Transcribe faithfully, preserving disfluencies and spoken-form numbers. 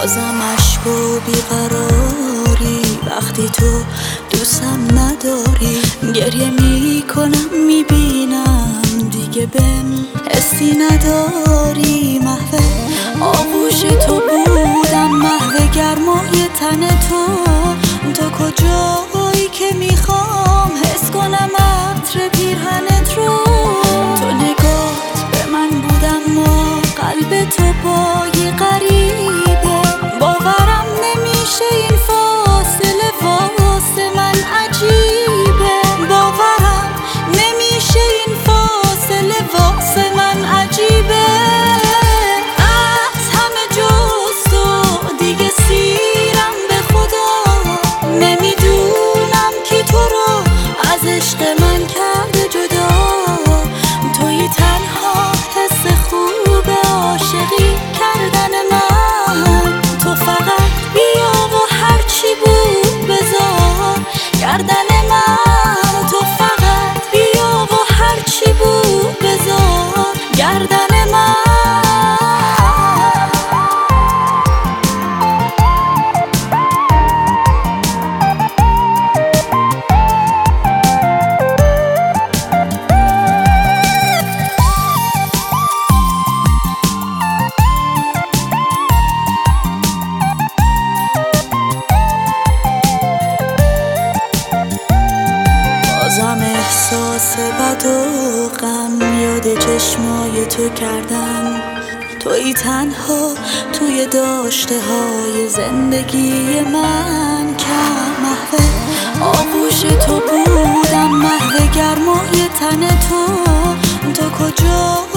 بازم عشق و بیقراری وقتی تو دوستم نداری. گریه میکنم میبینم دیگه بهم حسی نداری. محو آغوش تو بودم، محو گرمای تن تو. تو کجایی که میخوام حس کنم عطر پیرهنت رو. تو نگات به من بودم و قلب تو پای غریبه. باورم نمیشه این فاصله واسه من عجیبه. باورم نمیشه این فاصله واسه من عجیبه. از همه جز تو دیگه سیرم به خدا. نمیدونم کی تو رو از عشق من کرده جدا. توی تنها حس خوب عاشقی کردن من. تو فقط بیا و هرچی بود بذار گردن من. تو فقط بیا و هرچی بود بذار گردن من. بازم احساس بد و غم یاد چشمای تو کردم. توی تنها توی داشته های زندگی من. کم محو آغوش تو بودم، محو گرمای تن تو. تو کجا